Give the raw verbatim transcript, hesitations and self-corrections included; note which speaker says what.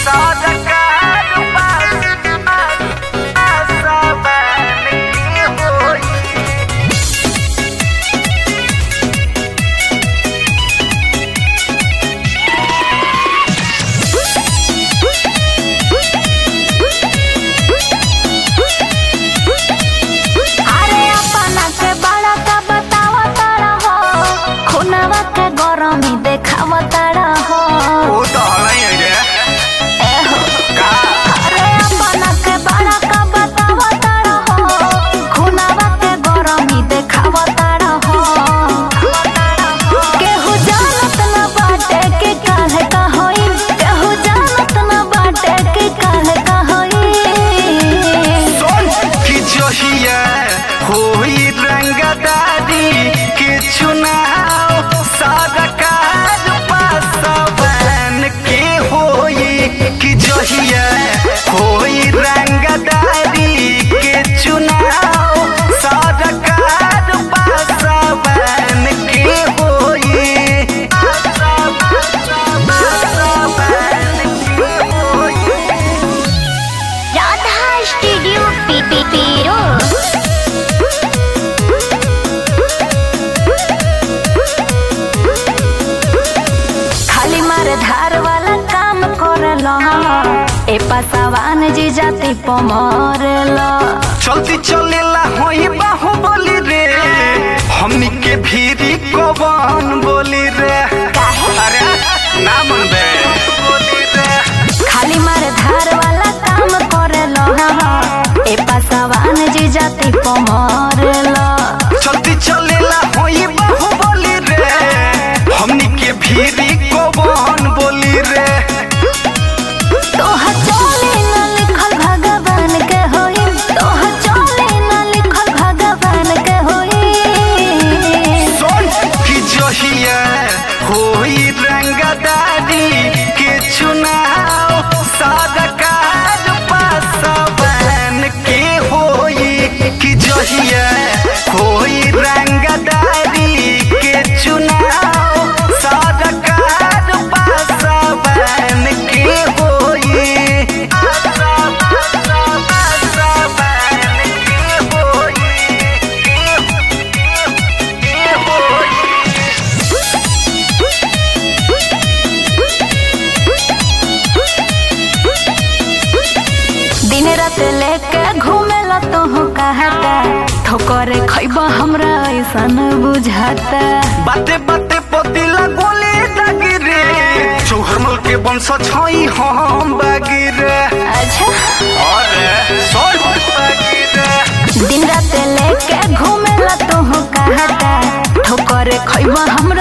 Speaker 1: ए पासवान जी जाति पमरेला
Speaker 2: चलती चलेला होई बाहुबली रे हमनी के भीरी कवन बोली रे अरे ना मन बे बोली रे
Speaker 1: खाली मार धार वाला काम करेला ए पासवान जी जाति पमरेला
Speaker 2: चलती चलेला होई बाहुबली रे हमनी के भीरी कवन बोली रे होई रंगदारी के चुनाव सरकार पासवान के होई कि जहिया होई रंगदारी के चुनाव सरकार पासवान के होई
Speaker 1: दिन रात लेके घूमेला तो कहता ठोकरे खैबा हमरा ऐसन बुझाता
Speaker 2: बाते बाते पतिला गोले दागी रे चौहरमल के वंश छई हम बागी रे
Speaker 1: अच्छा
Speaker 2: अरे सोल बागी रे
Speaker 1: दिन रात लेके घूमेला तो कहता ठोकरे खैबा हमरा